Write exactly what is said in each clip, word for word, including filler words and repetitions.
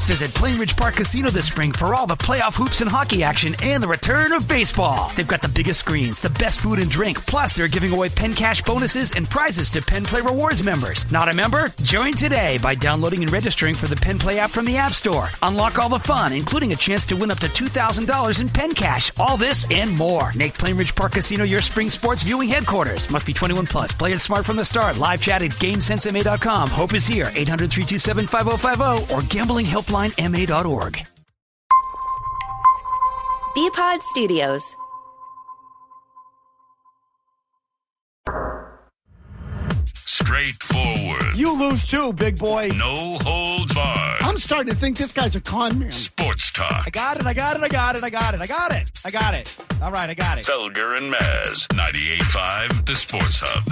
Visit Plainridge Park Casino this spring for all the playoff hoops and hockey action and the return of baseball. They've got the biggest screens, the best food and drink, plus they're giving away Penn Cash bonuses and prizes to Penn Play Rewards members. Not a member? Join today by downloading and registering for the Penn Play app from the App Store. Unlock all the fun, including a chance to win up to two thousand dollars in Penn Cash. All this and more. Make Plainridge Park Casino your spring sports viewing headquarters. Must be twenty-one plus. Play it smart from the start. Live chat at GameSense M A dot com. Hope is here. eight hundred, three two seven, five oh five oh or gambling helpline M A dot org. B-Pod Studios. Straightforward. You lose too, big boy. No holds barred. I'm starting to think this guy's a con man. Sports talk. I got it, I got it, I got it, I got it, I got it. I got it. All right, I got it. Felger and Maz, ninety-eight point five, The Sports Hub.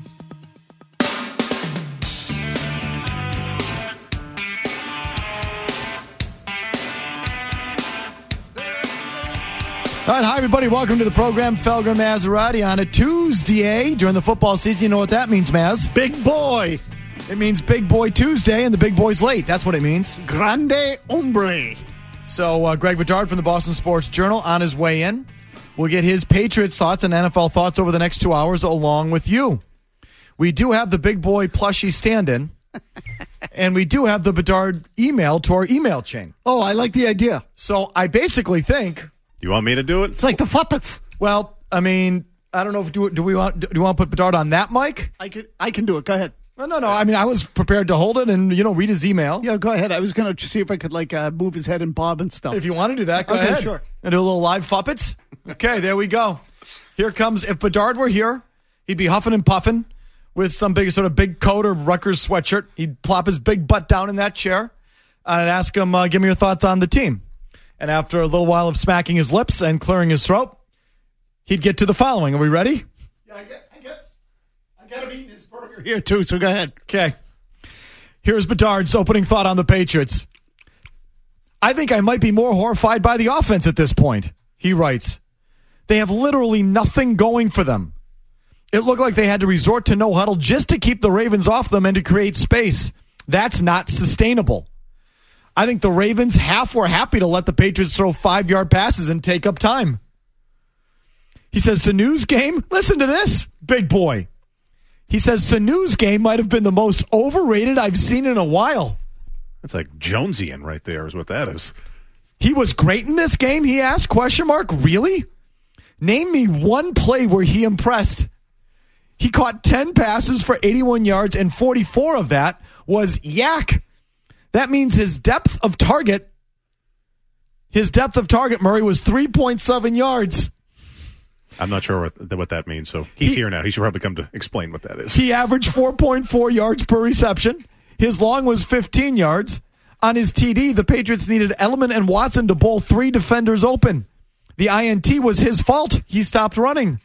All right, hi, everybody. Welcome to the program. Felger Maserati on a Tuesday during the football season. You know what that means, Maz? Big boy. It means Big Boy Tuesday, and the big boy's late. That's what it means. Grande hombre. So, uh, Greg Bedard from the Boston Sports Journal on his way in. We'll get his Patriots thoughts and N F L thoughts over the next two hours along with you. We do have the big boy plushie stand-in, and we do have the Bedard email to our email chain. Oh, I like the idea. So, I basically think... You want me to do it? It's like the Fuppets. Well, I mean, I don't know if do, do we want do you want to put Bedard on that mic? I could I can do it. Go ahead. No, no, no. I mean, I was prepared to hold it and you know read his email. Yeah, go ahead. I was going to see if I could like uh, move his head and bob and stuff. If you want to do that, go okay, ahead. Sure. And do a little live Fuppets. Okay, there we go. Here comes. If Bedard were here, he'd be huffing and puffing with some big sort of big coat or Rutgers sweatshirt. He'd plop his big butt down in that chair, and I'd ask him, uh, "Give me your thoughts on the team." And after a little while of smacking his lips and clearing his throat, he'd get to the following. Are we ready? Yeah, I get, I get, I got him eating his burger here too. So go ahead. Okay. Here's Bedard's opening thought on the Patriots. I think I might be more horrified by the offense at this point. He writes, they have literally nothing going for them. It looked like they had to resort to no huddle just to keep the Ravens off them and to create space. That's not sustainable. I think the Ravens half were happy to let the Patriots throw five-yard passes and take up time. He says, Sanu's game, listen to this, big boy. He says, Sanu's game might have been the most overrated I've seen in a while. That's like Jonesian right there is what that is. He was great in this game, he asked, question mark, really? Name me one play where he impressed. He caught ten passes for eighty-one yards, and forty-four of that was yak. That means his depth of target, his depth of target, Murray, was three point seven yards. I'm not sure what, what that means, so he's he, here now. He should probably come to explain what that is. He averaged four point four yards per reception. His long was fifteen yards. On his T D, the Patriots needed Edelman and Watson to bowl three defenders open. The I N T was his fault. He stopped running.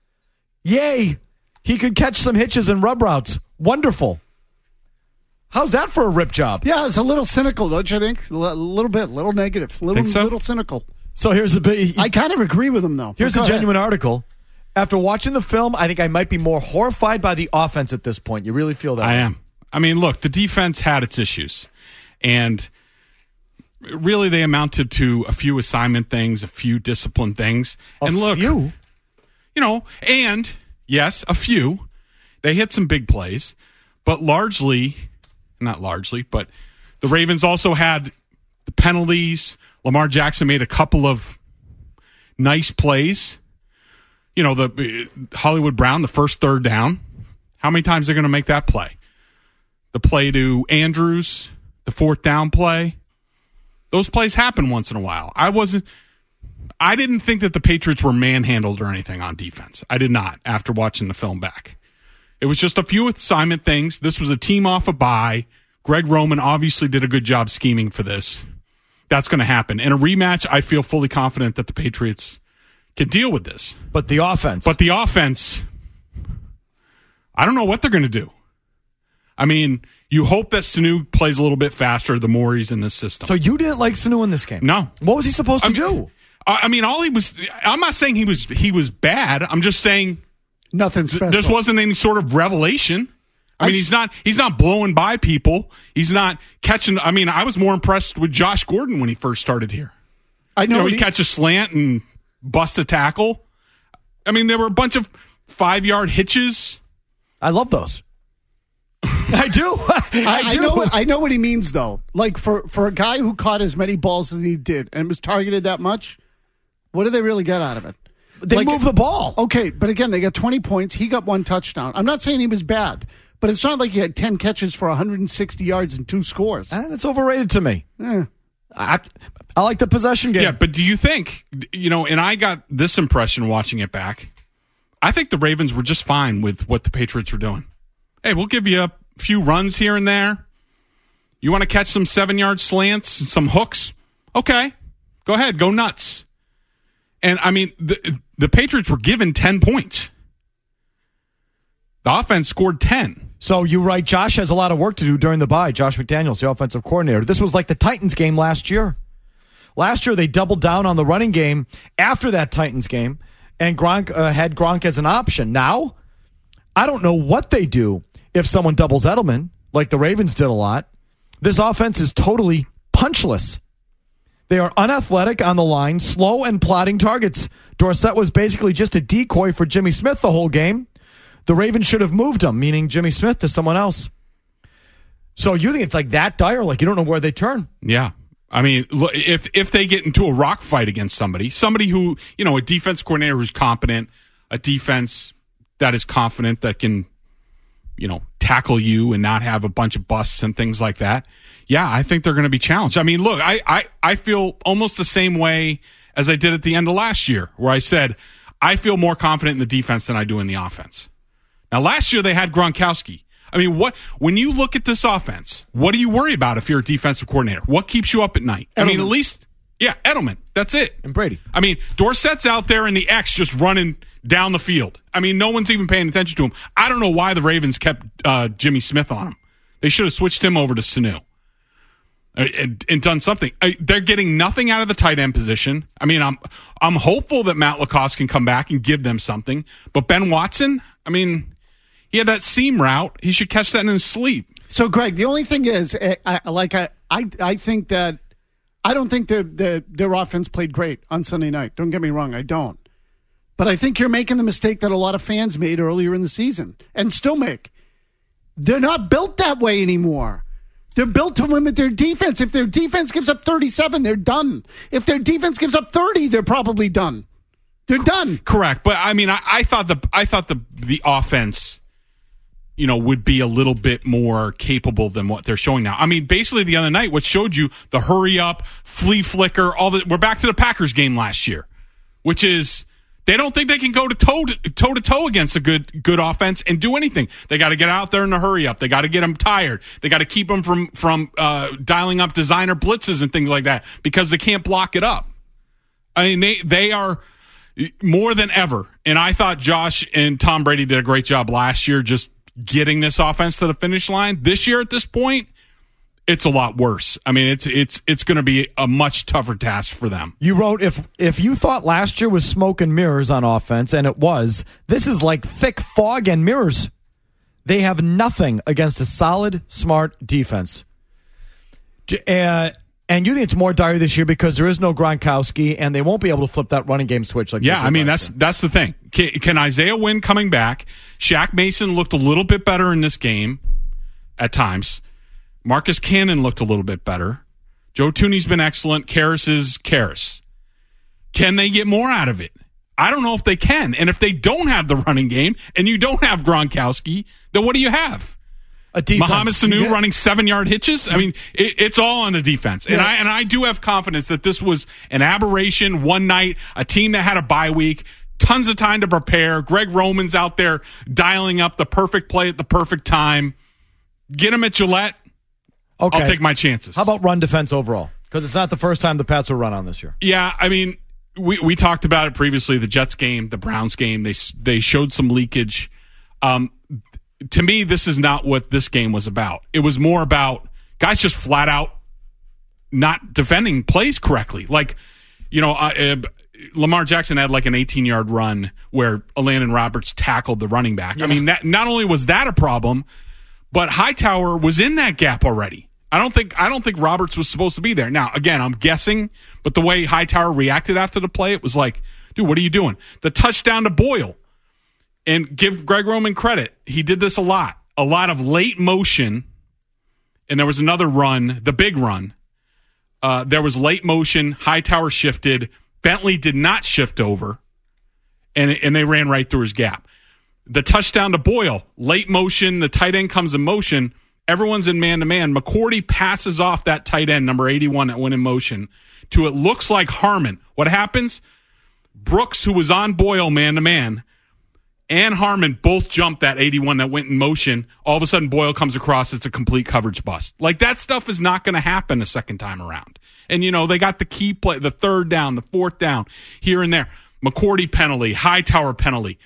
Yay. He could catch some hitches and rub routes. Wonderful. How's that for a rip job? Yeah, it's a little cynical, don't you think? A little bit, a little negative, a little, Think so? little cynical. So here's the big. I kind of agree with him, though. Here's Go a genuine ahead. article. After watching the film, I think I might be more horrified by the offense at this point. You really feel that? I way? am. I mean, look, the defense had its issues, and really they amounted to a few assignment things, a few discipline things. A and look, few? You know, and yes, a few. They hit some big plays, but largely, not largely, but the Ravens also had the penalties. Lamar Jackson made a couple of nice plays. You know, the uh, Hollywood Brown, the first third down. How many times are they going to make that play? The play to Andrews, the fourth down play. Those plays happen once in a while. I wasn't. I didn't think that the Patriots were manhandled or anything on defense. I did not after watching the film back. It was just a few assignment things. This was a team off a bye. Greg Roman obviously did a good job scheming for this. That's going to happen. In a rematch, I feel fully confident that the Patriots can deal with this. But the offense. But the offense, I don't know what they're going to do. I mean, you hope that Sanu plays a little bit faster the more he's in this system. So you didn't like Sanu in this game? No. What was he supposed to I mean, do? I mean, all he was. I'm not saying he was he was bad. I'm just saying nothing special. This wasn't any sort of revelation. I mean, he's not he's not blowing by people. He's not catching. I mean, I was more impressed with Josh Gordon when he first started here. I know, you know he'd he, catch a slant and bust a tackle. I mean, there were a bunch of five-yard hitches. I love those. I do. I, I, I do. know. I know what he means, though. Like for, for a guy who caught as many balls as he did and was targeted that much, what did they really get out of it? They like, move the ball. Okay, but again, they got twenty points. He got one touchdown. I'm not saying he was bad, but it's not like he had ten catches for one hundred sixty yards and two scores. Eh, that's overrated to me. Eh. I, I like the possession game. Yeah, but do you think, you know, and I got this impression watching it back, I think the Ravens were just fine with what the Patriots were doing. Hey, we'll give you a few runs here and there. You want to catch some seven-yard slants, some hooks? Okay, go ahead, go nuts. And, I mean, the, the Patriots were given ten points. The offense scored ten. So you're right. Josh has a lot of work to do during the bye. Josh McDaniels, the offensive coordinator. This was like the Titans game last year. Last year, they doubled down on the running game after that Titans game, and Gronk uh, had Gronk as an option. Now, I don't know what they do if someone doubles Edelman, like the Ravens did a lot. This offense is totally punchless. They are unathletic on the line, slow and plotting targets. Dorsett was basically just a decoy for Jimmy Smith the whole game. The Ravens should have moved him, meaning Jimmy Smith, to someone else. So you think it's like that dire? Like you don't know where they turn? Yeah. I mean, look, if if they get into a rock fight against somebody, somebody who, you know, a defense coordinator who's competent, a defense that is confident, that can, you know, tackle you and not have a bunch of busts and things like that, yeah, I think they're going to be challenged. I mean, look, I, I, I feel almost the same way as I did at the end of last year, where I said, I feel more confident in the defense than I do in the offense. Now, last year they had Gronkowski. I mean, what when you look at this offense, what do you worry about if you're a defensive coordinator? What keeps you up at night? Edelman. I mean, at least, yeah, Edelman. That's it. And Brady. I mean, Dorsett's out there in the X just running down the field. I mean, no one's even paying attention to him. I don't know why the Ravens kept uh, Jimmy Smith on him. They should have switched him over to Sanu and, and done something. I, they're getting nothing out of the tight end position. I mean, I'm I'm hopeful that Matt LaCosse can come back and give them something. But Ben Watson, I mean, he had that seam route. He should catch that in his sleep. So, Greg, the only thing is, I, like I, I, I think that I don't think the, the their offense played great on Sunday night. Don't get me wrong, I don't. But I think you're making the mistake that a lot of fans made earlier in the season and still make. They're not built that way anymore. They're built to limit their defense. If their defense gives up thirty-seven, they're done. If their defense gives up thirty, they're probably done. They're done. Correct. But I mean, I, I thought the I thought the the offense, you know, would be a little bit more capable than what they're showing now. I mean, basically the other night, what showed you the hurry up, flea flicker, all the we're back to the Packers game last year, which is they don't think they can go to toe to toe to toe against a good good offense and do anything. They got to get out there in a hurry up. They got to get them tired. They got to keep them from from uh, dialing up designer blitzes and things like that because they can't block it up. I mean, they they are more than ever. And I thought Josh and Tom Brady did a great job last year just getting this offense to the finish line. This year at this point, it's a lot worse. I mean, it's it's it's going to be a much tougher task for them. You wrote, if if you thought last year was smoke and mirrors on offense, and it was, this is like thick fog and mirrors. They have nothing against a solid, smart defense. Uh, and you think it's more dire this year because there is no Gronkowski, and they won't be able to flip that running game switch. Like yeah, I mean, that's that's the thing. Can, can Isaiah Wynn coming back? Shaq Mason looked a little bit better in this game at times. Marcus Cannon looked a little bit better. Joe Thuney's been excellent. Karras is Karras. Can they get more out of it? I don't know if they can. And if they don't have the running game and you don't have Gronkowski, then what do you have? A defense. Mohamed Sanu yeah. running seven-yard hitches? I mean, it, it's all on the defense. And, yeah. I, and I do have confidence that this was an aberration, one night, a team that had a bye week, tons of time to prepare. Greg Roman's out there dialing up the perfect play at the perfect time. Get him at Gillette. Okay. I'll take my chances. How about run defense overall? Because it's not the first time the Pats were run on this year. Yeah, I mean, we, we talked about it previously, the Jets game, the Browns game. They they showed some leakage. Um, to me, this is not what this game was about. It was more about guys just flat out not defending plays correctly. Like, you know, uh, uh, Lamar Jackson had like an eighteen-yard run where Landon Roberts tackled the running back. Yeah. I mean, that, not only was that a problem, But Hightower was in that gap already. I don't think I don't think Roberts was supposed to be there. Now, again, I'm guessing, but the way Hightower reacted after the play, it was like, dude, what are you doing? The touchdown to Boyle. And give Greg Roman credit. He did this a lot. A lot of late motion. And there was another run, the big run. Uh, there was late motion. Hightower shifted. Bentley did not shift over. And, and they ran right through his gap. The touchdown to Boyle, late motion. The tight end comes in motion. Everyone's in man-to-man. McCourty passes off that tight end, number eighty-one, that went in motion, to it looks like Harmon. What happens? Brooks, who was on Boyle man-to-man, and Harmon both jumped that eighty-one that went in motion. All of a sudden, Boyle comes across. It's a complete coverage bust. Like, that stuff is not going to happen a second time around. And, you know, they got the key play, the third down, the fourth down, here and there. McCourty penalty, Hightower penalty.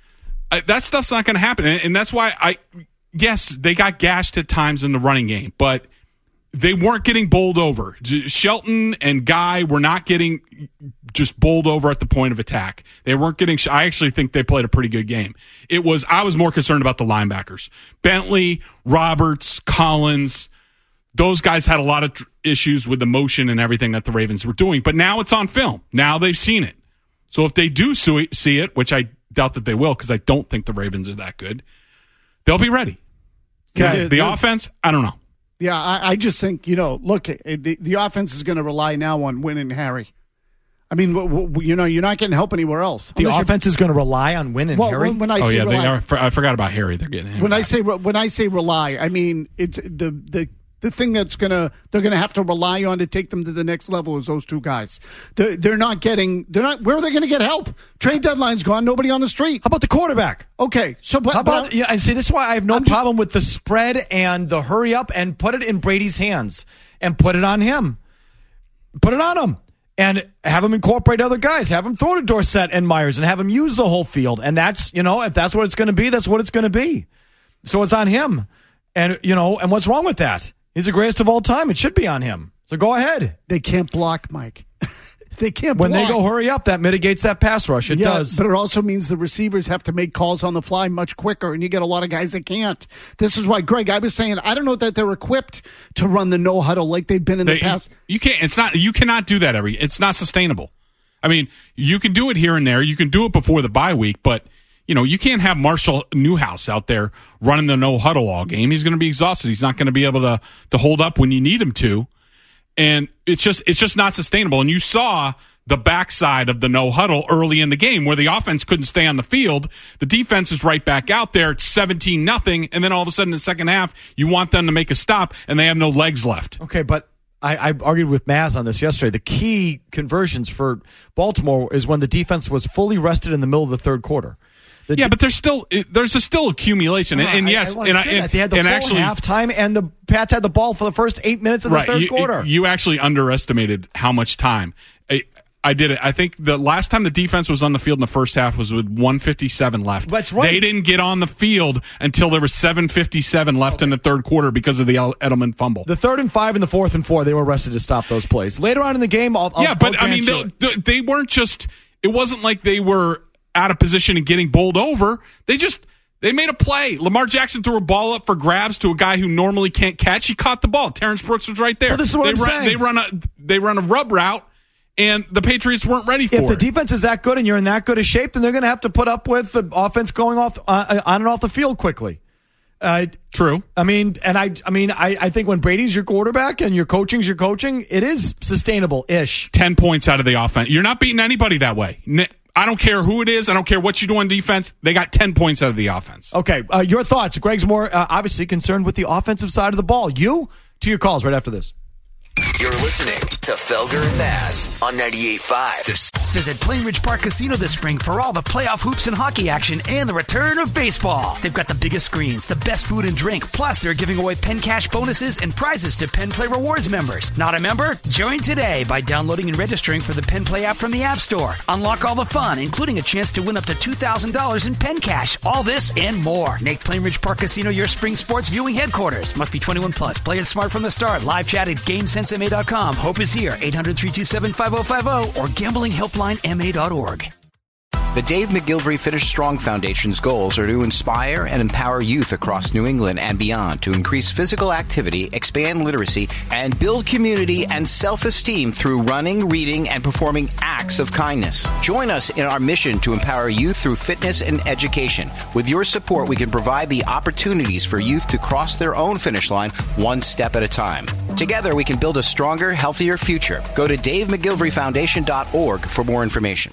Uh, that stuff's not going to happen. And, and that's why I, yes, they got gashed at times in the running game, but they weren't getting bowled over. Shelton and Guy were not getting just bowled over at the point of attack. They weren't getting, I actually think they played a pretty good game. It was, I was more concerned about the linebackers. Bentley, Roberts, Collins, those guys had a lot of tr- issues with the motion and everything that the Ravens were doing, but now it's on film. Now they've seen it. So if they do see it, which I doubt that they will because I don't think the Ravens are that good, they'll be ready. Okay. The, the offense, I don't know. Yeah, I, I just think, you know, look, the, the offense is going to rely now on winning Harry. I mean, w- w- you know, you're not getting help anywhere else. The Unless offense is going to rely on winning well, Harry? When, when I oh, say yeah, rely, they are, for, I forgot about Harry. They're getting him. When I say when I say rely, I mean, it, the the the thing that's going to, they're going to have to rely on to take them to the next level is those two guys. They're, they're not getting, they're not, where are they going to get help? Trade deadline's gone, nobody on the street. How about the quarterback? Okay, so but, How about, but, yeah, and see, this is why I have no I'm problem just, with the spread and the hurry up and put it in Brady's hands and put it on him. Put it on him. And have him incorporate other guys. Have him throw to Dorsett and Myers and have him use the whole field. And that's, you know, if that's what it's going to be, that's what it's going to be. So it's on him. And, you know, and what's wrong with that? He's the greatest of all time. It should be on him. So go ahead. They can't block, Mike. They can't when block. When they go hurry up, that mitigates that pass rush. It yeah, does. But it also means the receivers have to make calls on the fly much quicker, and you get a lot of guys that can't. This is why, Greg, I was saying, I don't know that they're equipped to run the no-huddle like they've been in they, the past. You can't. It's not. You cannot do that every. It's not sustainable. I mean, you can do it here and there. You can do it before the bye week, but you know, you can't have Marshall Newhouse out there running the no-huddle all game. He's going to be exhausted. He's not going to be able to to hold up when you need him to. And it's just it's just not sustainable. And you saw the backside of the no-huddle early in the game where the offense couldn't stay on the field. The defense is right back out there. It's seventeen nothing. And then all of a sudden in the second half, you want them to make a stop, and they have no legs left. Okay, but I, I argued with Maz on this yesterday. The key conversions for Baltimore is when the defense was fully rested in the middle of the third quarter. The yeah, but there's still there's a still accumulation, and, and I, yes, I and, I, and they had the and full actually halftime, and the Pats had the ball for the first eight minutes of the right, third you, quarter. You actually underestimated how much time. I, I did it. I think the last time the defense was on the field in the first half was with one fifty-seven left. That's right. They didn't get on the field until there was seven fifty-seven left okay. in the third quarter because of the Edelman fumble. The third and five and the fourth and four, they were rested to stop those plays. Later on in the game, I'll, I'll yeah, but I mean, they, they weren't just. It wasn't like they were out of position and getting bowled over. They just they made a play. Lamar Jackson threw a ball up for grabs to a guy who normally can't catch. He caught the ball. Terrence Brooks was right there. So this is what they I'm run, saying. They run a they run a rub route, and the Patriots weren't ready for if it. If the defense is that good and you're in that good a shape, then they're going to have to put up with the offense going off uh, on and off the field quickly. Uh, True. I mean, and I, I mean, I, I think when Brady's your quarterback and your coaching's your coaching, it is sustainable-ish. Ten points out of the offense. You're not beating anybody that way. I don't care who it is. I don't care what you do on defense. They got ten points out of the offense. Okay, uh, your thoughts. Greg's more uh, obviously concerned with the offensive side of the ball. You, to your calls right after this. You're listening to Felger and Bass on ninety-eight point five. Visit Plainridge Park Casino this spring for all the playoff hoops and hockey action and the return of baseball. They've got the biggest screens, the best food and drink, plus they're giving away Penn Cash bonuses and prizes to Penn Play Rewards members. Not a member? Join today by downloading and registering for the Penn Play app from the App Store. Unlock all the fun, including a chance to win up to two thousand dollars in Penn Cash. All this and more. Make Plainridge Park Casino your spring sports viewing headquarters. Must be twenty-one plus. Play it smart from the start. Live chat at game sense m a dot com. Hope is here. eight hundred, three two seven, five oh five oh or gambling helpline m a dot org. The Dave McGilvery Finish Strong Foundation's goals are to inspire and empower youth across New England and beyond to increase physical activity, expand literacy, and build community and self-esteem through running, reading, and performing acts of kindness. Join us in our mission to empower youth through fitness and education. With your support, we can provide the opportunities for youth to cross their own finish line one step at a time. Together, we can build a stronger, healthier future. Go to dave mcgilvery foundation dot org for more information.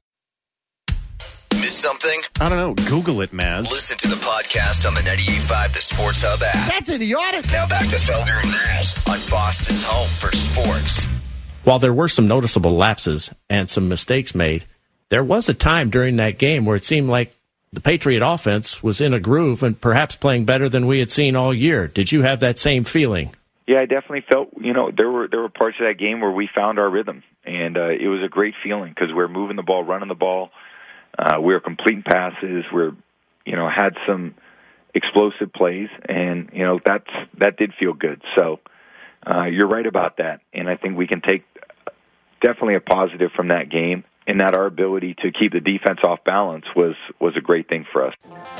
Miss something? I don't know. Google it, Maz. Listen to the podcast on the ninety-eight point five The Sports Hub app. That's idiotic. Now back to Felger and Maz on Boston's home for sports. While there were some noticeable lapses and some mistakes made, there was a time during that game where it seemed like the Patriot offense was in a groove and perhaps playing better than we had seen all year. Did you have that same feeling? Yeah, I definitely felt, you know, there were there were parts of that game where we found our rhythm, and uh, it was a great feeling because we were moving the ball, running the ball. Uh, we were completing passes. We're, you know, had some explosive plays, and you know that's that did feel good. So uh, you're right about that, and I think we can take definitely a positive from that game, and that our ability to keep the defense off balance was was a great thing for us.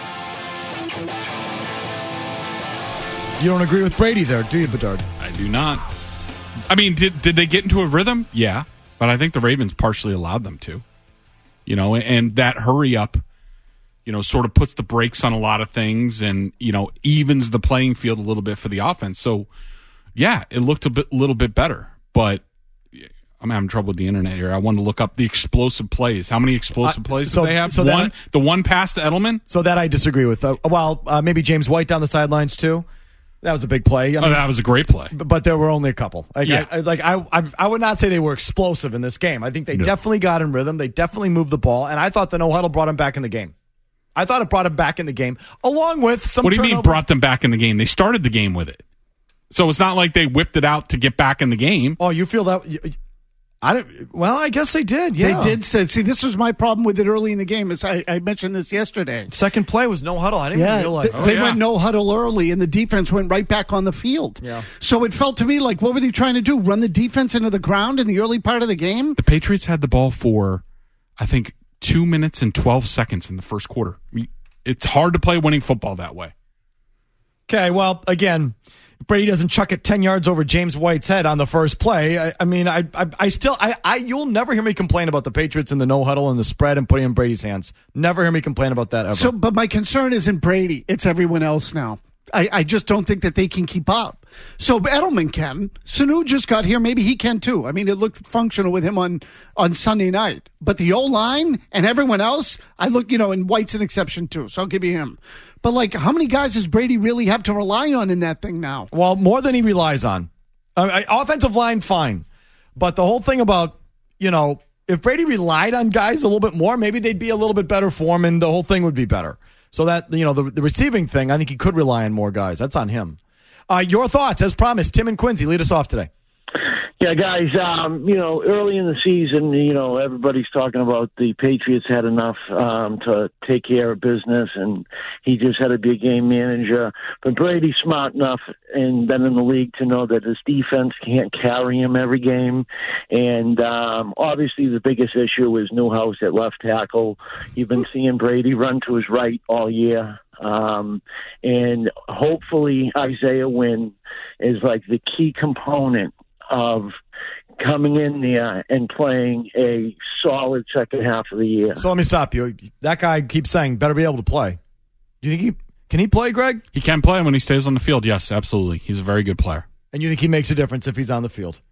You don't agree with Brady there, do you, Bedard? I do not. I mean, did did they get into a rhythm? Yeah, but I think the Ravens partially allowed them to. You know, and that hurry up, you know, sort of puts the brakes on a lot of things and, you know, evens the playing field a little bit for the offense. So, yeah, it looked a bit, little bit better. But I'm having trouble with the internet here. I wanted to look up the explosive plays. How many explosive uh, plays so, do they have? So one, that, the one pass to Edelman? So that I disagree with. Uh, well, uh, maybe James White down the sidelines, too. That was a big play. I mean, oh, that was a great play. But, but there were only a couple. Like, yeah. I, I, like I, I, I would not say they were explosive in this game. I think they no. definitely got in rhythm. They definitely moved the ball, and I thought the no huddle brought them back in the game. I thought it brought them back in the game, along with some. What do you turnovers. mean brought them back in the game? They started the game with it, so it's not like they whipped it out to get back in the game. Oh, you feel that? You, I don't. Well, I guess they did. Yeah, they did. Say, see, this was my problem with it early in the game. As I, I mentioned this yesterday. Second play was no huddle. I didn't yeah, even realize th- they oh, went yeah. no huddle early, and the defense went right back on the field. Yeah. So it felt to me like, what were they trying to do? Run the defense into the ground in the early part of the game? The Patriots had the ball for, I think, two minutes and twelve seconds in the first quarter. It's hard to play winning football that way. Okay. Well, again. Brady doesn't chuck it ten yards over James White's head on the first play. I, I mean, I, I, I still, I, I, you'll never hear me complain about the Patriots and the no huddle and the spread and putting in Brady's hands. Never hear me complain about that ever. So, but my concern isn't Brady; it's everyone else now. I, I just don't think that they can keep up. So Edelman can. Sanu just got here. Maybe he can too. I mean, it looked functional with him on, on Sunday night. But the O-line and everyone else, I look, you know, and White's an exception too. So I'll give you him. But, like, how many guys does Brady really have to rely on in that thing now? Well, more than he relies on. Uh, offensive line, fine. But the whole thing about, you know, if Brady relied on guys a little bit more, maybe they'd be a little bit better for him and the whole thing would be better. So that, you know, the, the receiving thing, I think he could rely on more guys. That's on him. Uh, your thoughts, as promised. Tim and Quincy, lead us off today. Yeah, guys, um, you know, early in the season, you know, everybody's talking about the Patriots had enough um, to take care of business, and he just had to be a game manager. But Brady's smart enough and been in the league to know that his defense can't carry him every game. And um, obviously the biggest issue is Newhouse at left tackle. You've been seeing Brady run to his right all year. Um, and hopefully Isaiah Wynn is like the key component of coming in there and playing a solid second half of the year. So let me stop you. That guy keeps saying better be able to play. Do you think he can he play, Greg? He can play when he stays on the field. Yes, absolutely. He's a very good player. And you think he makes a difference if he's on the field?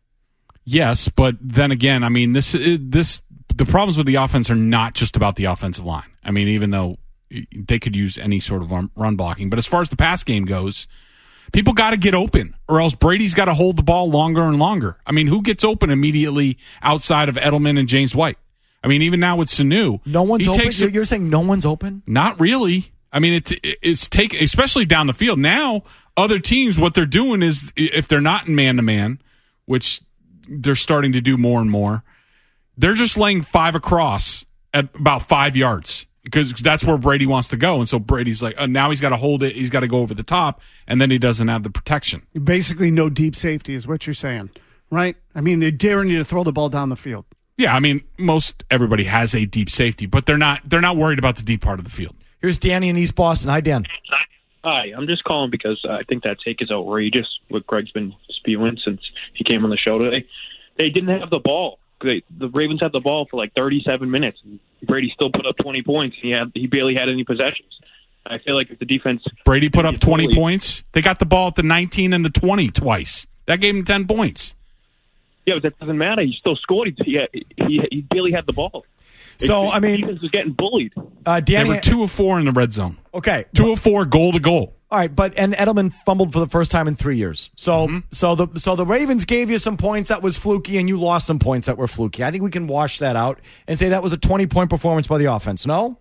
Yes, but then again, I mean, this this the problems with the offense are not just about the offensive line. I mean, even though they could use any sort of run blocking, but as far as the pass game goes, people got to get open, or else Brady's got to hold the ball longer and longer. I mean, who gets open immediately outside of Edelman and James White? I mean, even now with Sanu, no one's he open. Takes You're saying no one's open? Not really. I mean, it's it's take especially down the field. Now, other teams, what they're doing is if they're not in man to man, which they're starting to do more and more, they're just laying five across at about five yards. Because that's where Brady wants to go. And so Brady's like, oh, now he's got to hold it. He's got to go over the top. And then he doesn't have the protection. Basically, no deep safety is what you're saying, right? I mean, they're daring you to throw the ball down the field. Yeah, I mean, most everybody has a deep safety, but they're not they're not worried about the deep part of the field. Here's Danny in East Boston. Hi, Dan. Hi, I'm just calling because I think that take is outrageous, what Greg's been spewing since he came on the show today. They didn't have the ball. They, the Ravens had the ball for like thirty-seven minutes, and Brady still put up twenty points. He had he barely had any possessions. I feel like if the defense... Brady put up twenty totally, points? They got the ball at the nineteen and the twenty twice. That gave him ten points. Yeah, but that doesn't matter. He still scored. He he, he barely had the ball. So, it, I mean... The defense was getting bullied. Uh, Danny, they were two of four in the red zone. Okay. Two of four, goal to goal. All right, but and Edelman fumbled for the first time in three years. So mm-hmm. so the so the Ravens gave you some points that was fluky, and you lost some points that were fluky. I think we can wash that out and say that was a twenty-point performance by the offense. No?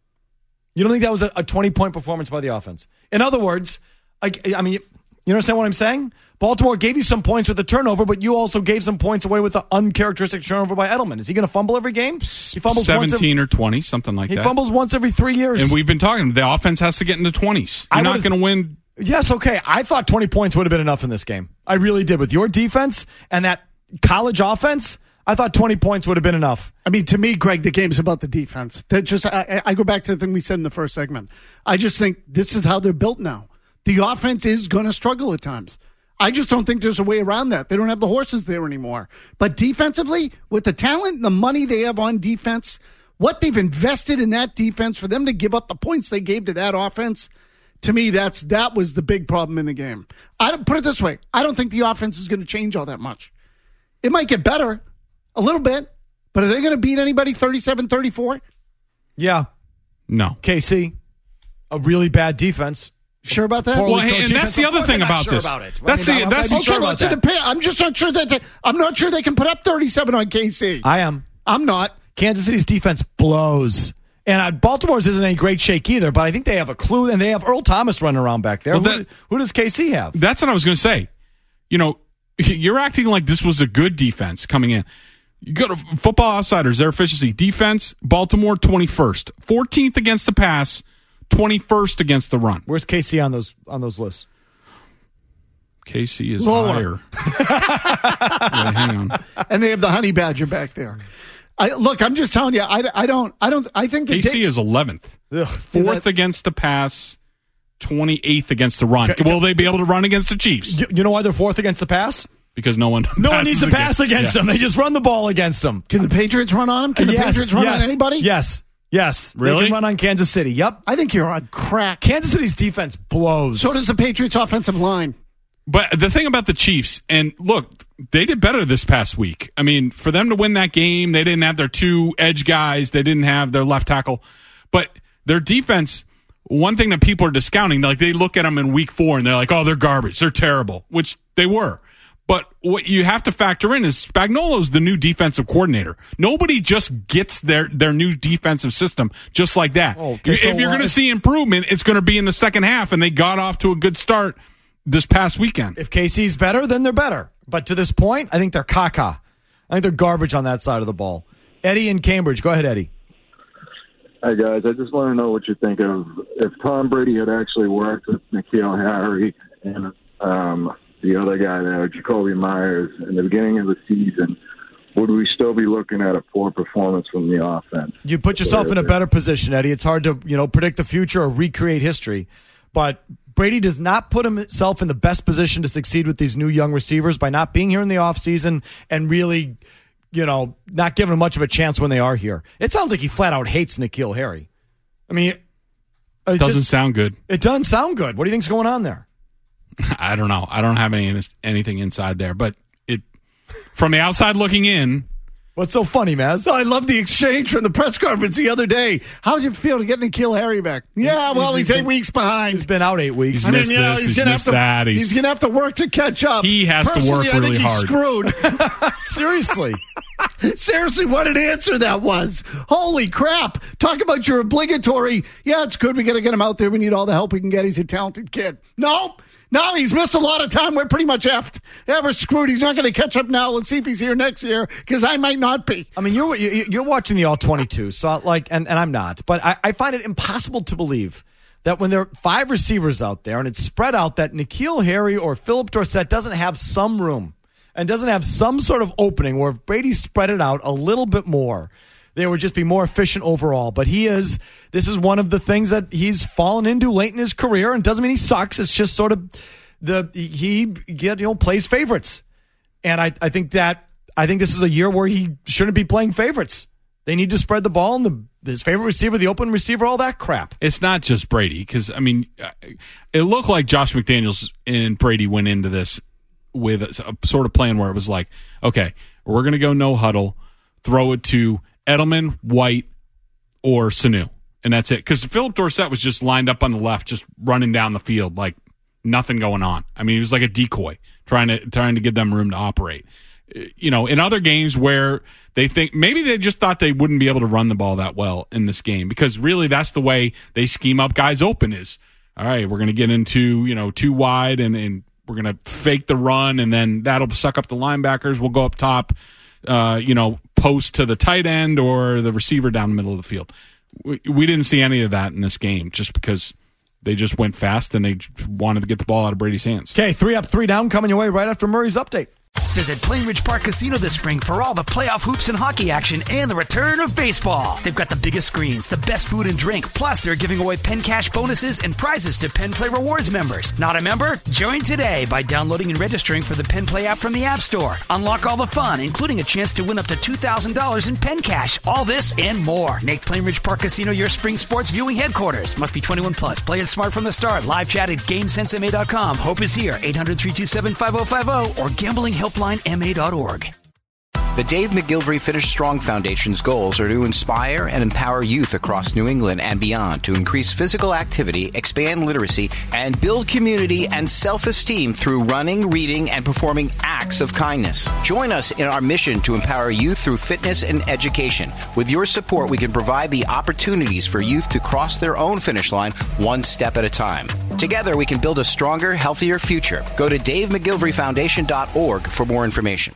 You don't think that was a twenty-point performance by the offense? In other words, I, I mean, you understand what I'm saying? Baltimore gave you some points with the turnover, but you also gave some points away with the uncharacteristic turnover by Edelman. Is he going to fumble every game? He fumbles seventeen once every, or twenty, something like he that. He fumbles once every three years. And we've been talking, the offense has to get into twenties. You're not going to win. Yes, okay. I thought twenty points would have been enough in this game. I really did. With your defense and that college offense, I thought twenty points would have been enough. I mean, to me, Greg, the game's about the defense. That just I, I go back to the thing we said in the first segment. I just think this is how they're built now. The offense is going to struggle at times. I just don't think there's a way around that. They don't have the horses there anymore. But defensively, with the talent and the money they have on defense, what they've invested in that defense, for them to give up the points they gave to that offense, to me, that's that was the big problem in the game. I don't, put it this way. I don't think the offense is going to change all that much. It might get better a little bit, but are they going to beat anybody thirty-seven thirty-four? Yeah. No. K C, a really bad defense. Sure about that? Well, hey, and that's the other thing about sure this. About it. That's I mean, the that's okay, sure well, about that. I'm just not sure that they, I'm not sure they can put up thirty-seven on K C. I am. I'm not. Kansas City's defense blows. And uh, Baltimore's isn't any great shake either, but I think they have a clue, and they have Earl Thomas running around back there. Well, that, who, who does K C have? That's what I was going to say. You know, you're acting like this was a good defense coming in. You go to Football Outsiders, their efficiency. Defense, Baltimore, twenty-first. fourteenth against the pass, twenty-first against the run. Where's K C on those on those lists? K C is Lower. higher. Wait, hang on. And they have the Honey Badger back there. I, look, I'm just telling you, I, I don't, I don't, I think K C is eleventh, fourth against the pass, twenty-eighth against the run. Will they be able to run against the Chiefs? You, you know why they're fourth against the pass? Because no one, no one needs to pass against yeah. them. They just run the ball against them. Can the Patriots run on them? Can the yes, Patriots run yes, on anybody? Yes, yes. Really? They can run on Kansas City. Yep. I think you're on crack. Kansas City's defense blows. So does the Patriots' offensive line. But the thing about the Chiefs, and look, they did better this past week. I mean, for them to win that game, they didn't have their two edge guys. They didn't have their left tackle. But their defense, one thing that people are discounting, like they look at them in week four and they're like, oh, they're garbage. They're terrible, which they were. But what you have to factor in is Spagnuolo's the new defensive coordinator. Nobody just gets their, their new defensive system just like that. Oh, okay, if so you're going to see improvement, it's going to be in the second half, and they got off to a good start this past weekend. If K C's better, then they're better. But to this point, I think they're caca. I think they're garbage on that side of the ball. Eddie in Cambridge. Go ahead, Eddie. Hi, guys. I just want to know what you think of if Tom Brady had actually worked with N'Keal Harry and um, the other guy there, Jacoby Myers, in the beginning of the season, would we still be looking at a poor performance from the offense? You put yourself in a better position, Eddie. It's hard to, you know, predict the future or recreate history. But Brady does not put himself in the best position to succeed with these new young receivers by not being here in the offseason and really, you know, not giving them much of a chance when they are here. It sounds like he flat out hates N'Keal Harry. I mean, it doesn't just, sound good. It doesn't sound good. What do you think's going on there? I don't know. I don't have any anything inside there, but it from the outside looking in. What's so funny, Maz? Oh, I love the exchange from the press conference the other day. How did you feel to get N'Keal Harry back? Yeah, well, he's, he's eight been, weeks behind. He's been out eight weeks. He's I mean, missed you know, this. He's, he's gonna missed have to, that. He's, he's going to have to work to catch up. He has Personally, to work really I think hard. He's screwed. Seriously. Seriously, what an answer that was. Holy crap. Talk about your obligatory. Yeah, it's good. We got to get him out there. We need all the help we can get. He's a talented kid. Nope. No, he's missed a lot of time. We're pretty much effed. Yeah, we're screwed. He's not going to catch up now. Let's see if he's here next year, because I might not be. I mean, you're you're watching the all twenty-two, so like, and, and I'm not, but I, I find it impossible to believe that when there are five receivers out there and it's spread out, that N'Keal Harry or Philip Dorsett doesn't have some room. and doesn't have some sort of opening where if Brady spread it out a little bit more, they would just be more efficient overall. But he is, this is one of the things that he's fallen into late in his career, and doesn't mean he sucks. It's just sort of the, he get, you know, plays favorites. And I, I think that, I think this is a year where he shouldn't be playing favorites. They need to spread the ball, and the, his favorite receiver, the open receiver, all that crap. It's not just Brady, because, I mean, it looked like Josh McDaniels and Brady went into this with a, a sort of plan where it was like, okay, we're going to go no huddle, throw it to Edelman, White, or Sanu, and that's it. Because Philip Dorsett was just lined up on the left, just running down the field, like nothing going on. I mean, he was like a decoy, trying to trying to give them room to operate. You know, in other games where they think maybe they just thought they wouldn't be able to run the ball that well in this game, because really that's the way they scheme up guys open is, all right, we're going to get into, you know, too wide and, and we're going to fake the run, and then that'll suck up the linebackers. We'll go up top, uh, you know, post to the tight end or the receiver down the middle of the field. We, we didn't see any of that in this game just because they just went fast and they wanted to get the ball out of Brady's hands. Okay, three up, three down coming your way right after Murray's update. Visit Plainridge Park Casino this spring for all the playoff hoops and hockey action and the return of baseball. They've got the biggest screens, the best food and drink, plus they're giving away Penn Cash bonuses and prizes to Penn Play Rewards members. Not a member? Join today by downloading and registering for the Penn Play app from the App Store. Unlock all the fun, including a chance to win up to two thousand dollars in Penn Cash. All this and more. Make Plainridge Park Casino your spring sports viewing headquarters. Must be twenty-one plus. Play it smart from the start. Live chat at game sense m a dot com. Hope is here. eight hundred, three two seven, five oh five oh or gambling helpline m a dot org. The Dave McGilvery Finish Strong Foundation's goals are to inspire and empower youth across New England and beyond to increase physical activity, expand literacy, and build community and self-esteem through running, reading, and performing acts of kindness. Join us in our mission to empower youth through fitness and education. With your support, we can provide the opportunities for youth to cross their own finish line one step at a time. Together, we can build a stronger, healthier future. Go to dave mcgilvery foundation dot org for more information.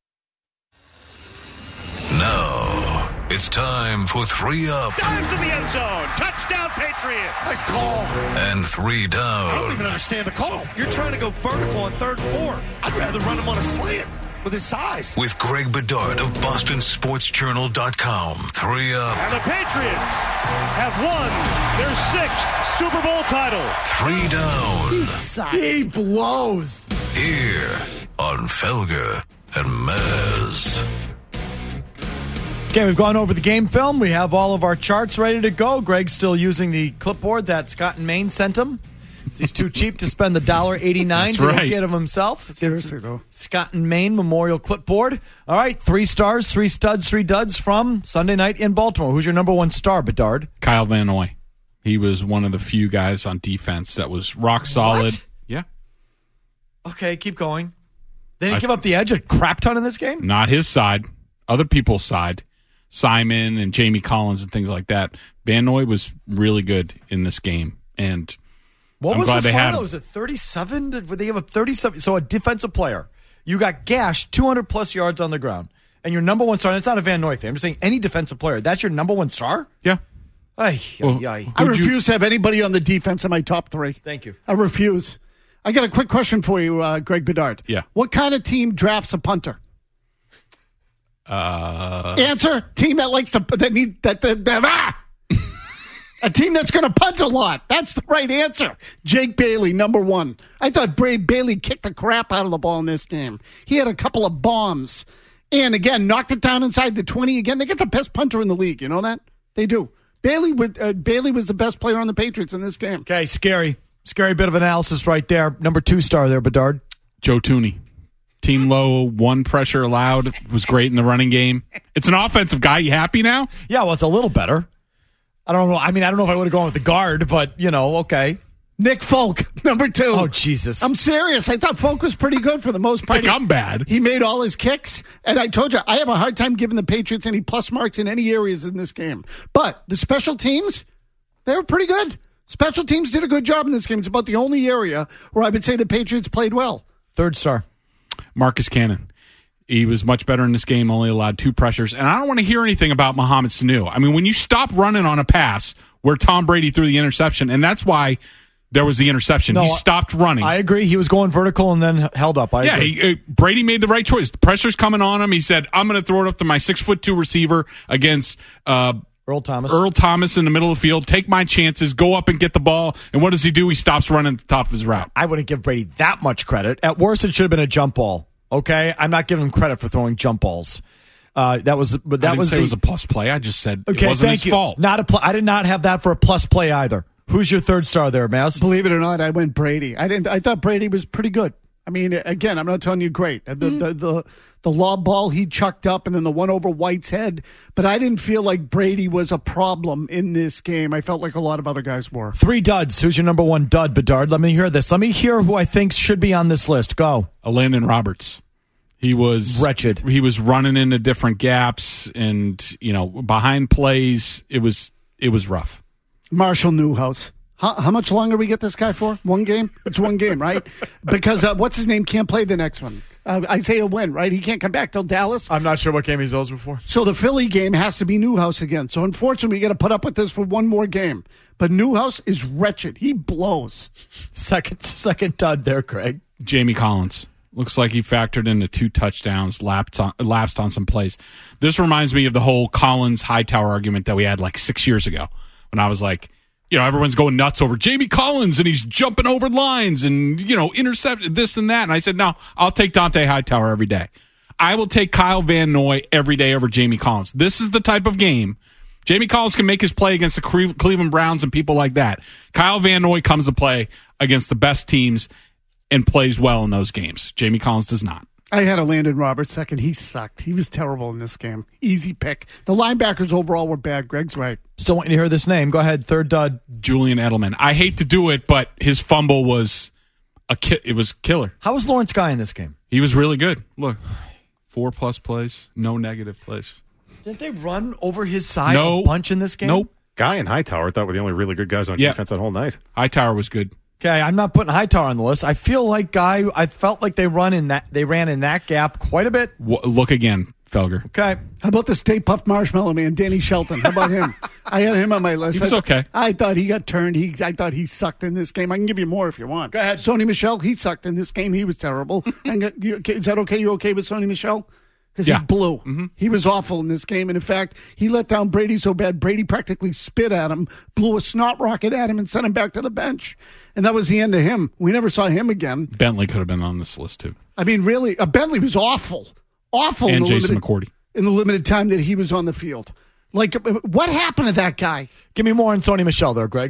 Now, it's time for three up. Dives to the end zone. Touchdown, Patriots. Nice call. And three down. I don't even understand the call. You're trying to go vertical on third and four. I'd rather run him on a slant with his size. With Greg Bedard of Boston Sports Journal dot com. Three up. And the Patriots have won their sixth Super Bowl title. Three down. He sucks. He blows. Here on Felger and Mez. Okay, we've gone over the game film. We have all of our charts ready to go. Greg's still using the clipboard that Scott and Maine sent him. He's too cheap to spend the one dollar eighty-nine to right. get him himself. Seriously, though. Scott and Maine Memorial Clipboard. All right, three stars, three studs, three duds from Sunday night in Baltimore. Who's your number one star, Bedard? Kyle Van Noy. He was one of the few guys on defense that was rock solid. What? Yeah. Okay, keep going. They didn't I, give up the edge a crap ton in this game? Not his side. Other people's side. Simon and Jamie Collins and things like that. Van Noy was really good in this game. And what I'm was glad the they had final? him. Was it thirty-seven? Did they give up thirty-seven? So a defensive player. You got gashed two hundred plus yards on the ground. And your number one star, and it's not a Van Noy thing. I'm just saying any defensive player. That's your number one star? Yeah. Ay, well, ay, ay. I refuse to have anybody on the defense in my top three. Thank you. I refuse. I got a quick question for you, uh, Greg Bedard. Yeah. What kind of team drafts a punter? Uh, Answer: team that likes to that need that that, that ah! a team that's going to punt a lot. That's the right answer. Jake Bailey, number one. I thought Bray Bailey kicked the crap out of the ball in this game. He had a couple of bombs, and again knocked it down inside the twenty. Again, they get the best punter in the league. You know that they do. Bailey would, uh, Bailey was the best player on the Patriots in this game. Okay, scary, scary bit of analysis right there. Number two star there, Bedard. Joe Thuney. Team low, one pressure allowed, was great in the running game. It's an offensive guy. You happy now? Yeah, well, it's a little better. I don't know. I mean, I don't know if I would have gone with the guard, but, you know, okay. Nick Folk, number two. Oh, Jesus. I'm serious. I thought Folk was pretty good for the most part. I think I'm bad. He made all his kicks, and I told you, I have a hard time giving the Patriots any plus marks in any areas in this game. But the special teams, they were pretty good. Special teams did a good job in this game. It's about the only area where I would say the Patriots played well. Third star. Marcus Cannon. He was much better in this game, only allowed two pressures. And I don't want to hear anything about Mohamed Sanu. I mean, when you stop running on a pass where Tom Brady threw the interception, and that's why there was the interception. No, he stopped running. I agree. He was going vertical and then held up. I yeah, agree. he, uh, Brady made the right choice. The pressure's coming on him. He said, I'm going to throw it up to my six foot two receiver against uh, Earl Thomas. Earl Thomas in the middle of the field. Take my chances. Go up and get the ball. And what does he do? He stops running at the top of his route. I wouldn't give Brady that much credit. At worst, it should have been a jump ball. Okay? I'm not giving him credit for throwing jump balls. Uh, that was, but that I didn't was say the, it was a plus play. I just said okay, it wasn't thank his you. fault. Not a pl- I did not have that for a plus play either. Who's your third star there, Maz? Believe it or not, I went Brady. I didn't. I thought Brady was pretty good. I mean, again, I'm not telling you great. The, mm-hmm. the, the, the lob ball he chucked up and then the one over White's head. But I didn't feel like Brady was a problem in this game. I felt like a lot of other guys were. Three duds. Who's your number one dud, Bedard? Let me hear this. Let me hear who I think should be on this list. Go. Landon Roberts. He was wretched. He was running into different gaps and, you know, behind plays. It was it was rough. Marshall Newhouse. How, how much longer we get this guy for? One game? It's one game, right? Because uh, what's his name can't play the next one. Uh, Isaiah Wynn, right? He can't come back till Dallas. I'm not sure what game he's eligible for. So the Philly game has to be Newhouse again. So unfortunately, we got to put up with this for one more game. But Newhouse is wretched. He blows. Second, second dud there, Craig. Jamie Collins. Looks like he factored into two touchdowns, lapsed on, lapsed on some plays. This reminds me of the whole Collins Hightower argument that we had like six years ago when I was like, you know, everyone's going nuts over Jamie Collins and he's jumping over lines and, you know, intercepted this and that. And I said, no, I'll take Dante Hightower every day. I will take Kyle Van Noy every day over Jamie Collins. This is the type of game. Jamie Collins can make his play against the Cleveland Browns and people like that. Kyle Van Noy comes to play against the best teams and plays well in those games. Jamie Collins does not. I had a Landon Roberts second. He sucked. He was terrible in this game. Easy pick. The linebackers overall were bad. Greg's right. Still waiting to hear this name. Go ahead. Third dud. Julian Edelman. I hate to do it, but his fumble was a ki- it was killer. How was Lawrence Guy in this game? He was really good. Look, four plus plays, no negative plays. Didn't they run over his side no, a bunch in this game? Nope. Guy and Hightower thought were the only really good guys on yeah. defense that whole night. Hightower was good. Okay, I'm not putting Hightower on the list. I feel like Guy. I felt like they run in that. They ran in that gap quite a bit. W- look again, Felger. Okay. How about the Stay Puft Marshmallow Man, Danny Shelton? How about him? I had him on my list. He was I, okay. I thought he got turned. He, I thought he sucked in this game. I can give you more if you want. Go ahead. Sony Michel, he sucked in this game. He was terrible. and you, is that okay? You okay with Sony Michel? Because yeah. he blew. Mm-hmm. He was awful in this game. And in fact, he let down Brady so bad, Brady practically spit at him, blew a snot rocket at him, and sent him back to the bench. And that was the end of him. We never saw him again. Bentley could have been on this list, too. I mean, really, uh, Bentley was awful. Awful. And in the Jason limited, McCourty. In the limited time that he was on the field. Like, what happened to that guy? Give me more on Sony Michel there, Greg.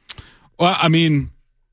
Well, I mean,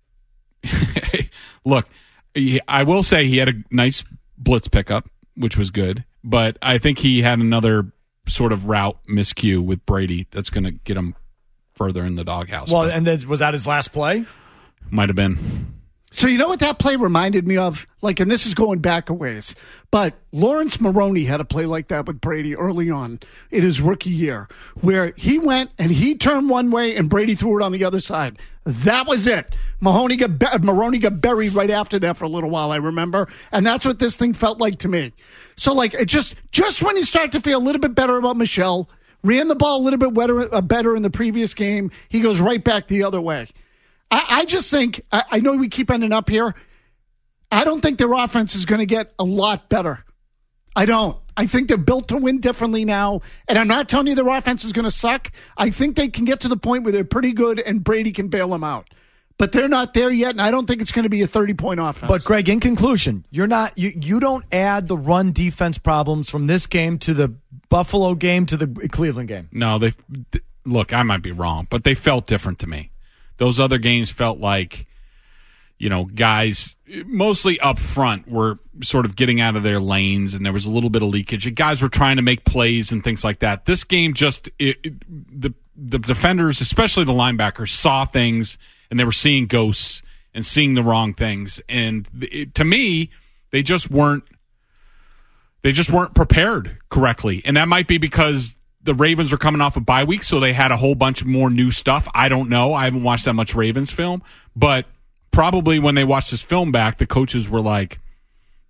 look, he, I will say he had a nice blitz pickup, which was good. But I think he had another sort of route miscue with Brady that's going to get him further in the doghouse. Well, and then, was that his last play? Might have been. So you know what that play reminded me of? Like, and this is going back a ways, but Lawrence Maroney had a play like that with Brady early on in his rookie year, where he went and he turned one way and Brady threw it on the other side. That was it. Mahoney got be- Maroney got buried right after that for a little while, I remember, and that's what this thing felt like to me. So, like, it just just when you start to feel a little bit better about Michel, ran the ball a little bit better, uh, better in the previous game, he goes right back the other way. I, I just think, I, I know we keep ending up here. I don't think their offense is going to get a lot better. I don't. I think they're built to win differently now. And I'm not telling you their offense is going to suck. I think they can get to the point where they're pretty good and Brady can bail them out. But they're not there yet, and I don't think it's going to be a thirty-point offense. But, Greg, in conclusion, you're not you, you don't add the run defense problems from this game to the Buffalo game to the Cleveland game. No, they look, I might be wrong, but they felt different to me. Those other games felt like, you know, guys mostly up front were sort of getting out of their lanes, and there was a little bit of leakage. Guys were trying to make plays and things like that. This game just it, it, the the defenders, especially the linebackers, saw things, and they were seeing ghosts and seeing the wrong things. And it, to me, they just weren't they just weren't prepared correctly, and that might be because the Ravens were coming off a bye week, so they had a whole bunch more new stuff. I don't know. I haven't watched that much Ravens film, but probably when they watched this film back, the coaches were like,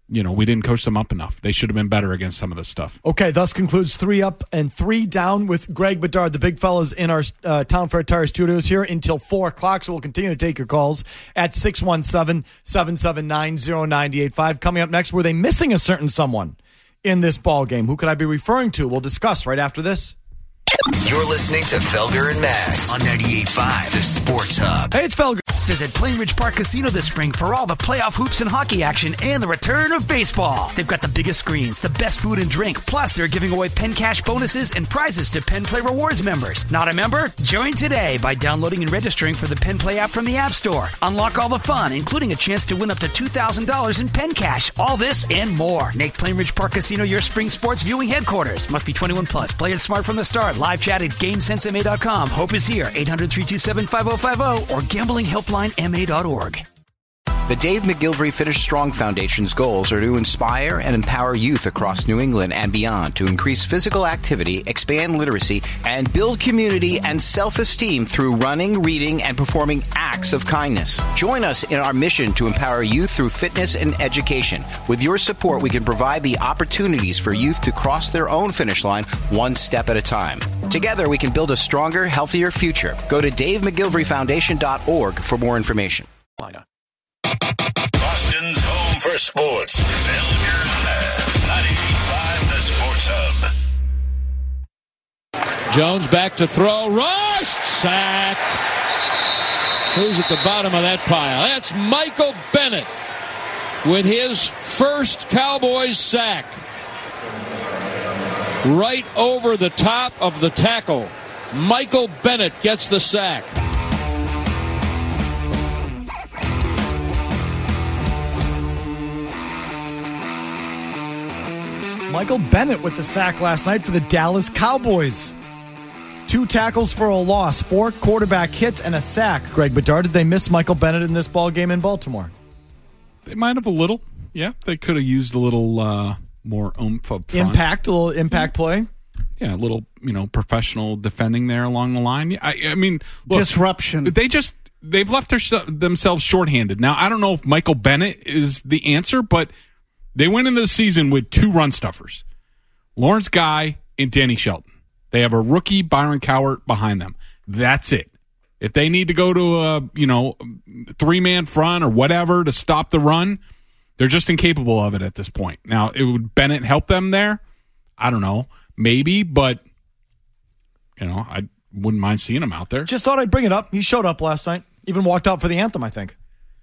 you know, we didn't coach them up enough. They should have been better against some of this stuff. Okay, thus concludes three up and three down with Greg Bedard. The big fellas in our uh, Town Fair Tire studios here until four o'clock, so we'll continue to take your calls at six one seven, seven seven nine, zero nine eight five. Coming up next, were they missing a certain someone in this ball game? Who could I be referring to? We'll discuss right after this. You're listening to Felger and Mass on ninety-eight point five, the Sports Hub. Hey, it's Felger. Visit Plainridge Park Casino this spring for all the playoff hoops and hockey action and the return of baseball. They've got the biggest screens, the best food and drink, plus they're giving away Penn Cash bonuses and prizes to Penn Play Rewards members. Not a member? Join today by downloading and registering for the Penn Play app from the App Store. Unlock all the fun, including a chance to win up to two thousand dollars in Penn Cash. All this and more. Make Plainridge Park Casino your spring sports viewing headquarters. Must be twenty-one plus. Play it smart from the start. Live chat at game sense m a dot com. Hope is here. eight hundred, three two seven, five oh five oh or gambling helpline m a dot org. The Dave McGilvery Finish Strong Foundation's goals are to inspire and empower youth across New England and beyond to increase physical activity, expand literacy, and build community and self-esteem through running, reading, and performing acts of kindness. Join us in our mission to empower youth through fitness and education. With your support, we can provide the opportunities for youth to cross their own finish line one step at a time. Together, we can build a stronger, healthier future. Go to dave mcgilvery foundation dot org for more information. Boston's home for sports. Felger and Mass, ninety-eight point five, the Sports Hub. Jones back to throw. Rush! Sack. Who's at the bottom of that pile? That's Michael Bennett with his first Cowboys sack. Right over the top of the tackle. Michael Bennett gets the sack. Michael Bennett with the sack last night for the Dallas Cowboys. Two tackles for a loss, four quarterback hits, and a sack. Greg Bedard, did they miss Michael Bennett in this ball game in Baltimore? They might have a little. Yeah, they could have used a little uh, more oomph up front. Impact, a little impact play. Yeah, a little, you know, professional defending there along the line. Yeah, I, I mean, look, disruption. They just they've left their, themselves shorthanded. Now, I don't know if Michael Bennett is the answer, but they went into the season with two run stuffers, Lawrence Guy and Danny Shelton. They have a rookie, Byron Cowart, behind them. That's it. If they need to go to a, you know, three-man front or whatever to stop the run, they're just incapable of it at this point. Now, it would Bennett help them there? I don't know. Maybe, but, you know, I wouldn't mind seeing him out there. Just thought I'd bring it up. He showed up last night. Even walked out for the anthem, I think.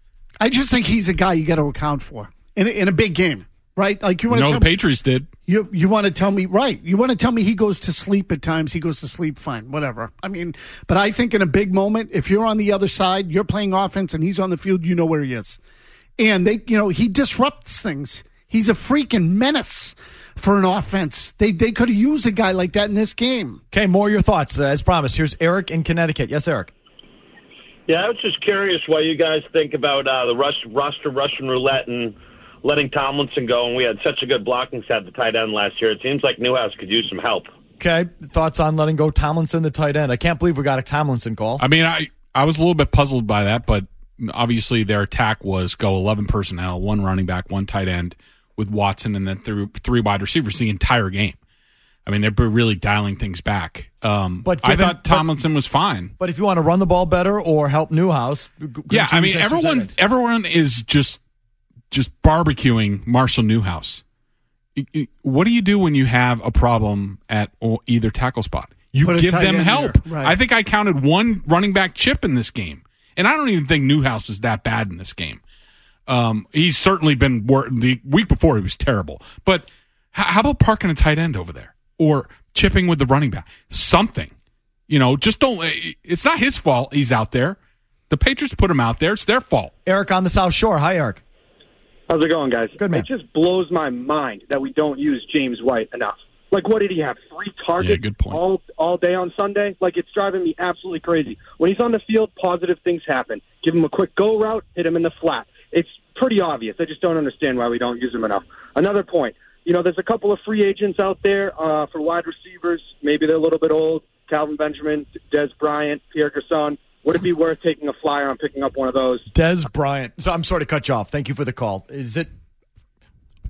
I just think he's a guy you got to account for. In a, in a big game, right? Like you want to no, tell the me, Patriots did. You you want to tell me right? You want to tell me he goes to sleep at times? He goes to sleep fine, whatever. I mean, but I think in a big moment, if you're on the other side, you're playing offense, and he's on the field, you know where he is, and they, you know, he disrupts things. He's a freaking menace for an offense. They they could have used a guy like that in this game. Okay, more your thoughts uh, as promised. Here's Eric in Connecticut. Yes, Eric. Yeah, I was just curious what you guys think about uh, the rush, roster Russian roulette and letting Tomlinson go, and we had such a good blocking set at the tight end last year. It seems like Newhouse could use some help. Okay, thoughts on letting go Tomlinson, the tight end? I can't believe we got a Tomlinson call. I mean, I, I was a little bit puzzled by that, but obviously their attack was go eleven personnel, one running back, one tight end with Watson, and then th- three wide receivers the entire game. I mean, they're really dialing things back. Um, but given, I thought Tomlinson but, was fine. But if you want to run the ball better or help Newhouse, yeah, I mean, everyone everyone is just just barbecuing Marshall Newhouse. What do you do when you have a problem at either tackle spot? You Put give them help. Right. I think I counted one running back chip in this game, and I don't even think Newhouse is that bad in this game. Um, he's certainly been wor- the week before he was terrible. But h- how about parking a tight end over there or chipping with the running back? Something, you know. Just don't. It's not his fault. He's out there. The Patriots put him out there. It's their fault. Eric on the South Shore. Hi, Eric. How's it going, guys? Good, man. It just blows my mind that we don't use James White enough. Like, what did he have? Three targets yeah, good point. all all day on Sunday? Like, it's driving me absolutely crazy. When he's on the field, positive things happen. Give him a quick go route, hit him in the flat. It's pretty obvious. I just don't understand why we don't use him enough. Another point, you know, there's a couple of free agents out there uh, for wide receivers. Maybe they're a little bit old. Calvin Benjamin, Des Bryant, Pierre Garçon. Would it be worth taking a flyer on picking up one of those? Des Bryant. So I'm sorry to cut you off. Thank you for the call. Is it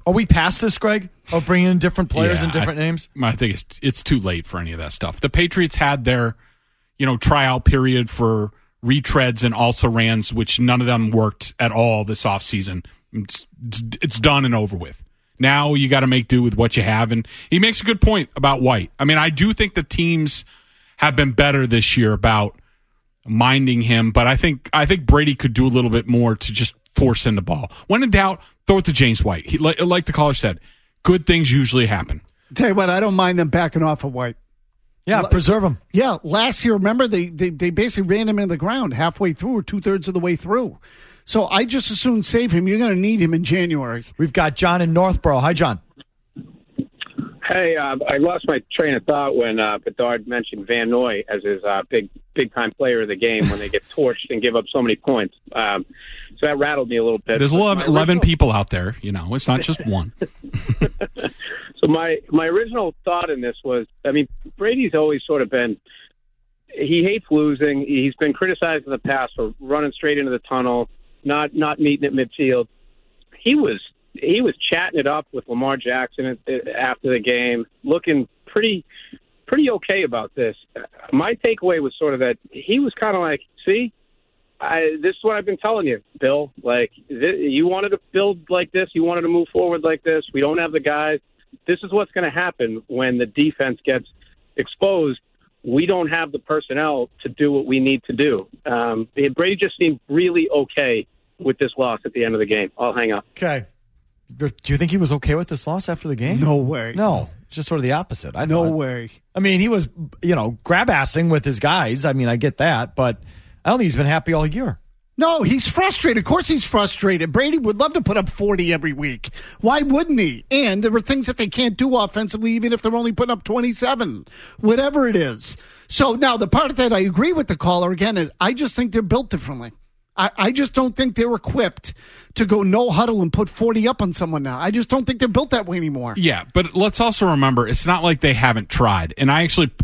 Are we past this, Greg? Of bringing in different players Yeah, and different I, names? I think it's it's too late for any of that stuff. The Patriots had their, you know, tryout period for retreads and also-rans, which none of them worked at all this offseason. It's, it's done and over with. Now you got to make do with what you have. And he makes a good point about White. I mean, I do think the teams have been better this year about minding him, but I think I think Brady could do a little bit more to just force in the ball. When in doubt, throw it to James White. He, like, like the caller said, good things usually happen. Tell you what, I don't mind them backing off of White. Yeah, L- preserve him. Yeah, last year, remember, they, they, they basically ran him in the ground halfway through or two-thirds of the way through. So I just as soon save him. You're going to need him in January. We've got John in Northborough. Hi, John. Hey, uh, I lost my train of thought when uh, Bedard mentioned Van Noy as his uh, big, big-time player of the game when they get torched and give up so many points. Um, so that rattled me a little bit. There's eleven, eleven people out there. You know, it's not just one. So my my original thought in this was, I mean, Brady's always sort of been, he hates losing. He's been criticized in the past for running straight into the tunnel, not not meeting at midfield. He was he was chatting it up with Lamar Jackson after the game, looking pretty pretty okay about this. My takeaway was sort of that he was kind of like, see, I, this is what I've been telling you, Bill. Like, th- you wanted to build like this. You wanted to move forward like this. We don't have the guys. This is what's going to happen when the defense gets exposed. We don't have the personnel to do what we need to do. Um, Brady just seemed really okay with this loss at the end of the game. I'll hang up. Okay. Do you think he was okay with this loss after the game? No way. No, just sort of the opposite. I no thought. way. I mean, he was, you know, grab-assing with his guys. I mean, I get that, but I don't think he's been happy all year. No, he's frustrated. Of course he's frustrated. Brady would love to put up forty every week. Why wouldn't he? And there were things that they can't do offensively, even if they're only putting up twenty-seven, whatever it is. So now the part that I agree with the caller again is I just think they're built differently. I, I just don't think they're equipped to go no huddle and put forty up on someone now. I just don't think they're built that way anymore. Yeah, but let's also remember, it's not like they haven't tried. And I actually,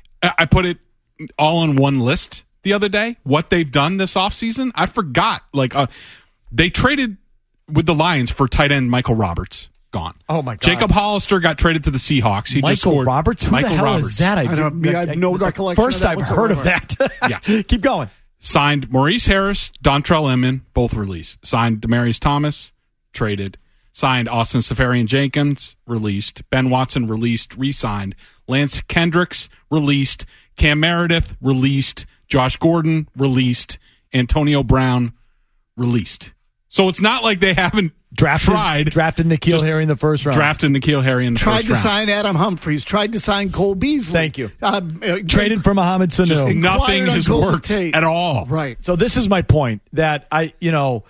I put it all in one list the other day, what they've done this offseason. I forgot. Like, uh, they traded with the Lions for tight end Michael Roberts. Gone. Oh, my God. Jacob Hollister got traded to the Seahawks. He Michael just scored. Roberts? Who Michael the hell Roberts. is that? I, I, don't, I have no recollection. First of that I've heard of whatsoever. that. Yeah. Keep going. Signed Maurice Harris, Dontrell Inman, both released. Signed Demaryius Thomas, traded. Signed Austin Seferian-Jenkins, released. Ben Watson, released, re-signed. Lance Kendricks, released. Cam Meredith, released. Josh Gordon, released. Antonio Brown, released. So it's not like they haven't drafted, tried. Drafted N'Keal Harry in the first round. Drafted N'Keal Harry in the tried first round. round. Tried to sign Adam Humphries. Tried to sign Cole Beasley. Thank you. Uh, uh, Traded for Mohamed Sanu. Just nothing has worked Tate. at all. Right. So this is my point that I, you know,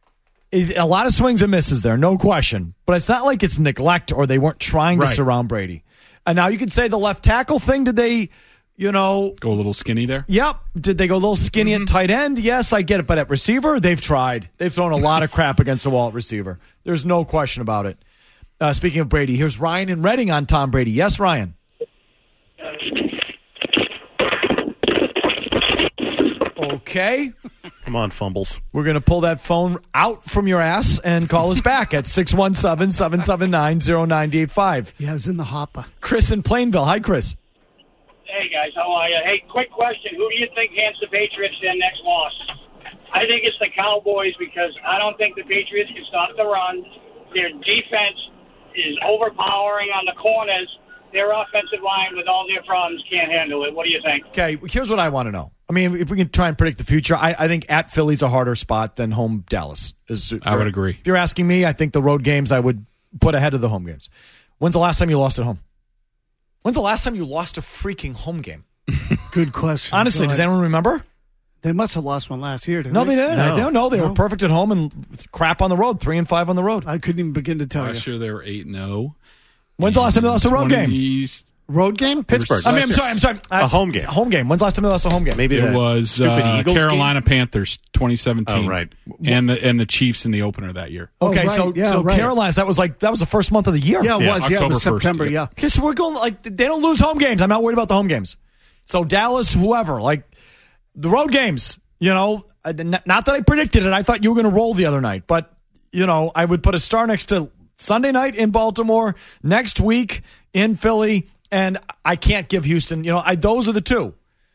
it, a lot of swings and misses there, no question. But it's not like it's neglect or they weren't trying to Right. surround Brady. And now you could say the left tackle thing, did they, you know. Go a little skinny there? Yep. Did they go a little skinny Mm-hmm. at tight end? Yes, I get it. But at receiver, they've tried. They've thrown a lot of crap against the wall at receiver. There's no question about it. Uh, speaking of Brady, here's Ryan in Reading on Tom Brady. Yes, Ryan. Okay. Come on, fumbles. We're going to pull that phone out from your ass and call us back at six one seven, seven seven nine, zero nine eight five. Yeah, it was in the hopper. Chris in Plainville. Hi, Chris. Hey, guys. How are you? Hey, quick question. Who do you think hands the Patriots their next loss? I think it's the Cowboys because I don't think the Patriots can stop the run. Their defense is overpowering on the corners. Their offensive line, with all their problems, can't handle it. What do you think? Okay, here's what I want to know. I mean, if we can try and predict the future, I, I think at Philly's a harder spot than home Dallas. Is, I would agree. If you're asking me, I think the road games I would put ahead of the home games. When's the last time you lost at home? When's the last time you lost a freaking home game? Good question. Honestly, does anyone remember? They must have lost one last year, didn't no, they? they didn't. No. I don't know. They No. were perfect at home and crap on the road. Three and five on the road. I couldn't even begin to tell Last you. year they were eight and oh. When's the last time they lost a road game? twenties Road game? Pittsburgh. I mean, I'm sorry. I'm sorry. A home game. A home game. When's the last time they lost a home game? Maybe It the was stupid uh, Eagles Carolina game? Panthers twenty seventeen. Oh, right. And the and the Chiefs in the opener that year. Okay, Oh, right. so Yeah, so right. Carolina's that was like that was the first month of the year. Yeah, it Yeah, was. Yeah, it October was first, September. yeah. Yeah. Okay, so we're going like they don't lose home games. I'm not worried about the home games. So Dallas, whoever, like the road games, you know, uh, n- not that I predicted it. I thought you were going to roll the other night, but you know, I would put a star next to Sunday night in Baltimore, next week in Philly, and I can't give Houston. You know, I, those are the two.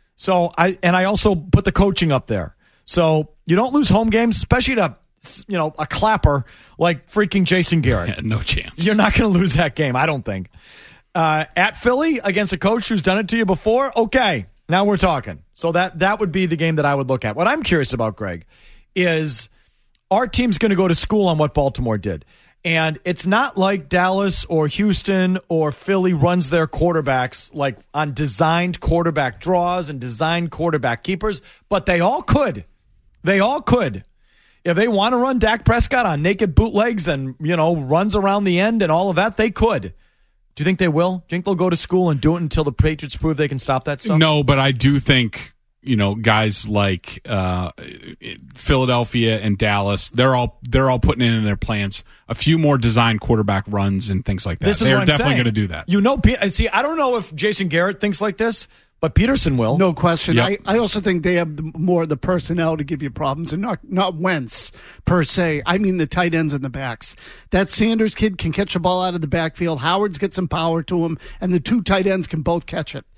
So I and I also put the coaching up there. So you don't lose home games, especially to, you know, a clapper like freaking Jason Garrett. Yeah, no chance. You're not going to lose that game, I don't think. Uh, at Philly against a coach who's done it to you before, okay, now we're talking. So that that would be the game that I would look at. What I'm curious about, Greg, is our team's going to go to school on what Baltimore did. And it's not like Dallas or Houston or Philly runs their quarterbacks like on designed quarterback draws and designed quarterback keepers, but they all could. They all could. If they want to run Dak Prescott on naked bootlegs and, you know, runs around the end and all of that, they could. Do you think they will? Do you think they'll go to school and do it until the Patriots prove they can stop that stuff? No, but I do think, you know, guys like uh, Philadelphia and Dallas, they're all they're all putting in, in their plans a few more designed quarterback runs and things like that. This is they're what I'm definitely saying. going to do that. You know, see, I don't know if Jason Garrett thinks like this, but Peterson will. No question. Yep. I, I also think they have the, more the personnel to give you problems, and not not Wentz per se. I mean the tight ends and the backs. That Sanders kid can catch the ball out of the backfield. Howard's got some power to him, and the two tight ends can both catch it.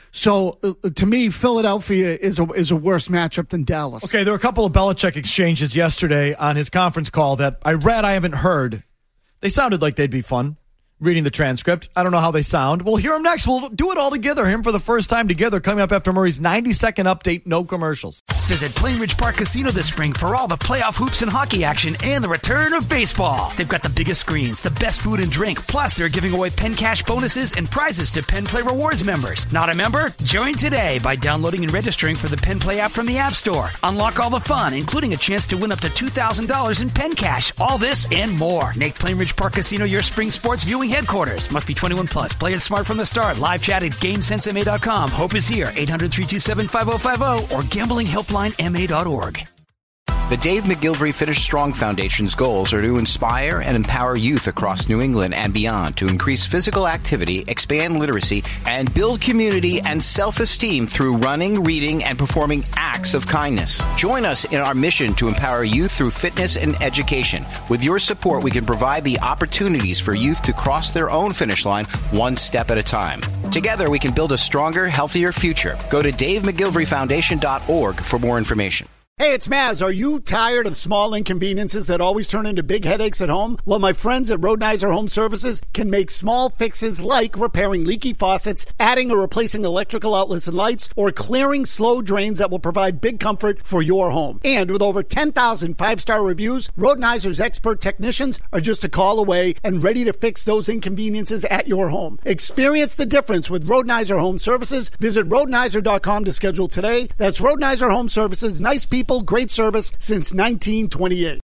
So uh, to me, Philadelphia is a is a worse matchup than Dallas. Okay, there were a couple of Belichick exchanges yesterday on his conference call that I read, I haven't heard. They sounded like they'd be fun. Reading the transcript. I don't know how they sound. We'll hear him next. We'll do it all together. Him for the first time together coming up after Murray's ninety-second update. No commercials. Visit Plainridge Park Casino this spring for all the playoff hoops and hockey action and the return of baseball. They've got the biggest screens, the best food and drink, plus they're giving away Penn Cash bonuses and prizes to Penn Play Rewards members. Not a member? Join today by downloading and registering for the Penn Play app from the App Store. Unlock all the fun, including a chance to win up to two thousand dollars in Penn Cash. All this and more. Make Plainridge Park Casino your spring sports viewing headquarters. Must be twenty-one plus. Play it smart from the start. Live chat at game sense M A dot com. Hope is here. eight hundred, three two seven, five oh five oh or gambling helpline M A dot org. The Dave McGilvery Finish Strong Foundation's goals are to inspire and empower youth across New England and beyond to increase physical activity, expand literacy, and build community and self-esteem through running, reading, and performing acts of kindness. Join us in our mission to empower youth through fitness and education. With your support, we can provide the opportunities for youth to cross their own finish line one step at a time. Together, we can build a stronger, healthier future. Go to dave mcgilvery foundation dot org for more information. Hey, it's Maz. Are you tired of small inconveniences that always turn into big headaches at home? Well, my friends at Roadnizer Home Services can make small fixes like repairing leaky faucets, adding or replacing electrical outlets and lights, or clearing slow drains that will provide big comfort for your home. And with over ten thousand five-star reviews, Roadnizer's expert technicians are just a call away and ready to fix those inconveniences at your home. Experience the difference with Roadnizer Home Services. Visit roadnizer dot com to schedule today. That's Roadnizer Home Services. Nice people. Great service since nineteen twenty-eight.